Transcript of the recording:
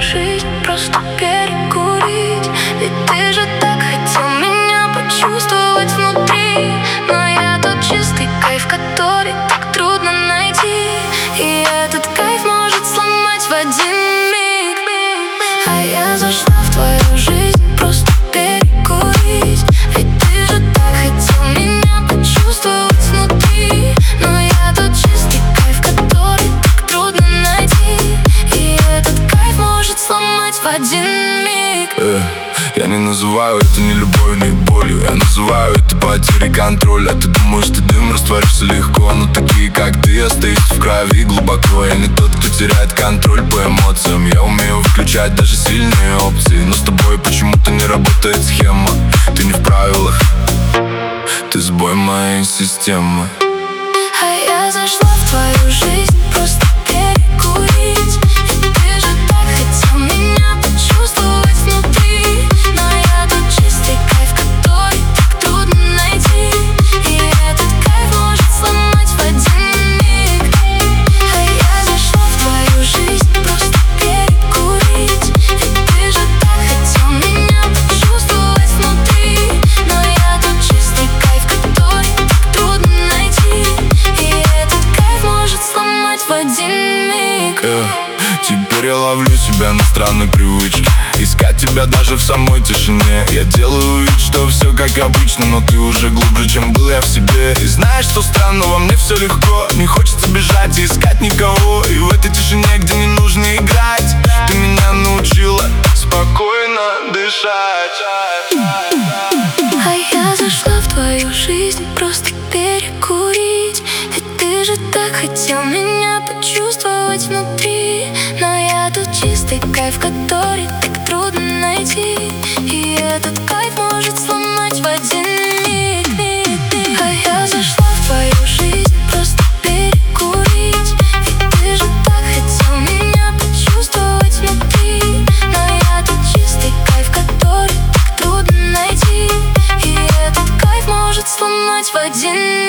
жизнь просто перекурить. Ведь ты же так хотел меня почувствовать внутри. Но я тот чистый кайф, который так трудно найти. И этот кайф может сломать в один миг. А я зашла в твою жизнь просто перекурить. Ведь ты же так хотел меня почувствовать внутри. Но я тот чистый кайф, который так трудно найти. И этот кайф может сломать в один миг. Я не называю это ни любовью, ни болью. Я называю это потерей контроля. Ты думаешь, ты дым, растворишься легко. Но такие, как ты, остаются в крови глубоко. Я не тот, кто теряет контроль по эмоциям. Я умею выключать даже сильные опции. Но с тобой почему-то не работает схема. Ты не в правилах, ты сбой моей системы. А я зашла в твою жизнь просто перекурить. Ведь ты же так хотел меня почувствовать внутри. Но я тот чистый кайф, который так трудно найти. И этот кайф может сломать в один миг. А я зашла в твою жизнь просто перекурить. Ведь ты же так хотел меня почувствовать внутри. Но я тот чистый кайф, который так трудно найти. И этот кайф может сломать в один миг. Теперь я ловлю себя на странной привычке искать тебя даже в самой тишине. Я делаю вид, что все как обычно, но ты уже глубже, чем был я в себе. И знаешь, что странно, во мне все легко. Не хочется бежать и искать никого. И в этой тишине, где не нужно играть, ты меня научила спокойно дышать. А я зашла в твою жизнь просто перекурить. Ведь ты же так хотел меня почувствовать внутри. Но я тот чистый кайф, который так трудно найти. И этот кайф может сломать в один миг. А я зашла в твою жизнь просто перекурить. Ведь ты же так хотел меня почувствовать внутри. Но я тот чистый кайф, который так трудно найти. И этот кайф может сломать в один миг.